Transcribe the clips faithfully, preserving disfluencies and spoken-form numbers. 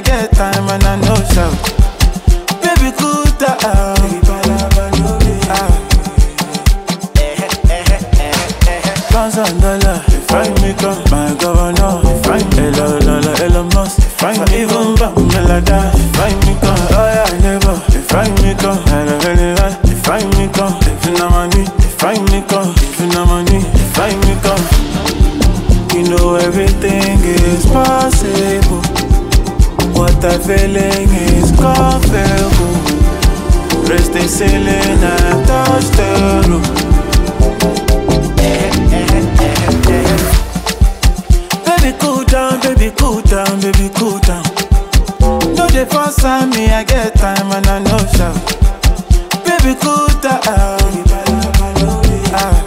get time and I know shout. Baby, cool down. Pounds and dollar, if I make up my governor, if I Elon, Elon, Elon Musk, if I even back me like that, if I make up, oh yeah, never, if I make up, if I make up, if you know money, if I make up, if you know money, if I make up, you know everything is possible. What I'm feeling is comfortable. Raise the ceiling and touch the roof. Baby, cool down, baby, cool down, baby, cool down. No, they force on me, I get time and I know shout. Baby, cool down. Ah.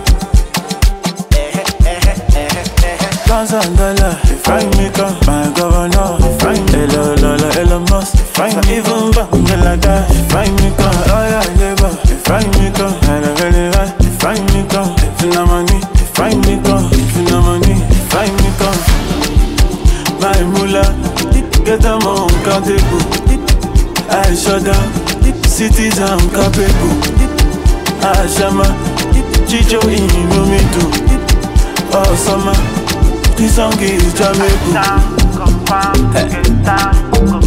Pounds and dollar, if I make up my governor, if I Elon, Elon, Elon Musk, if I even back me like that, if I make up, oh yeah, never, if I make up, if I make up, if you know money, if I make up, if you know money, if I make up, my moolah, get them on capable, I shut down, cities I'm capable, I shama, Chicho in no me too, oh summer. This song is Jamaican. Get down, come down, get down.